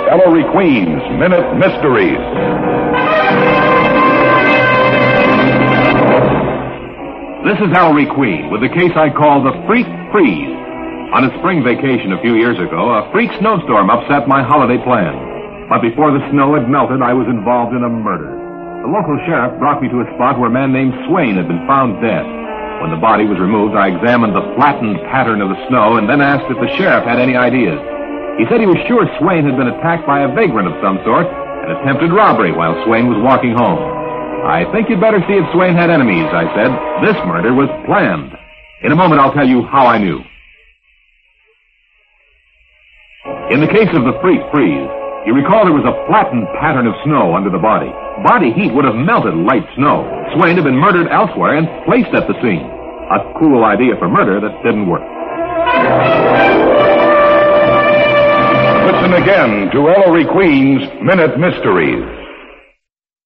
Ellery Queen's Minute Mysteries. This is Ellery Queen with the case I call the Freak Freeze. On a spring vacation a few years ago, a freak snowstorm upset my holiday plans. But before the snow had melted, I was involved in a murder. The local sheriff brought me to a spot where a man named Swain had been found dead. When the body was removed, I examined the flattened pattern of the snow and then asked if the sheriff had any ideas. He said he was sure Swain had been attacked by a vagrant of some sort and attempted robbery while Swain was walking home. I think you'd better see if Swain had enemies, I said. This murder was planned. In a moment, I'll tell you how I knew. In the case of the Freak Freeze, you recall there was a flattened pattern of snow under the body. Body heat would have melted light snow. Swain had been murdered elsewhere and placed at the scene. A cool idea for murder that didn't work. Listen again to Ellery Queen's Minute Mysteries.